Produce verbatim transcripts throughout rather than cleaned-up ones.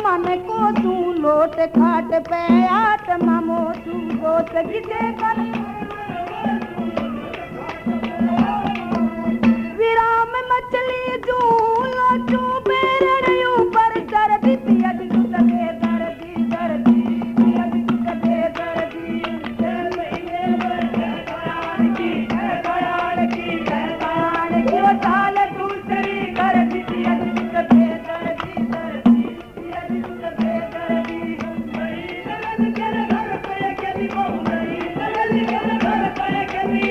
मन को तू लोट खाट पे आत्मा मोचू दोस्त किसे कर विराम मछली जू लोचू बेरड़ ऊपर दर्दी पिया दी तबे दर्दी दर्दी पिया दी तबे दर्दी की दयाल की दयाल की वो साल दूसरी कर दी पिया दी तबे दर्दी दर्दी पिया दी तबे दर्दी मई दर्द कर घर पे कभी वो मई दर्द कर घर पे कभी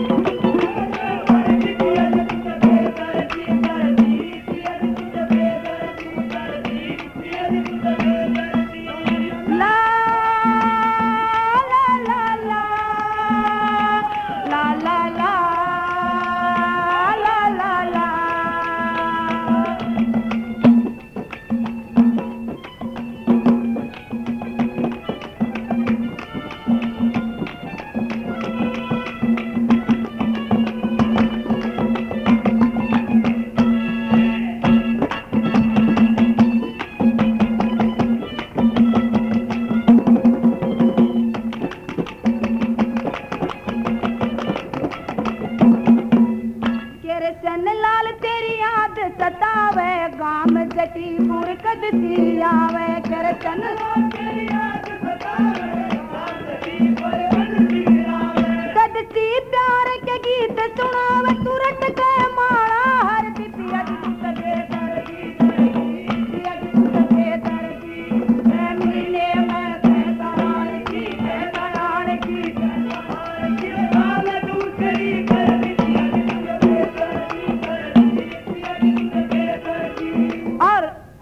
लाल तेरी याद सतावे गाम जटी पूर कदसी आवे करचन तेरी याद सतावे गाम जटी पूर कदसी आवे कदसी प्यार के गीत सुनावे तुरंत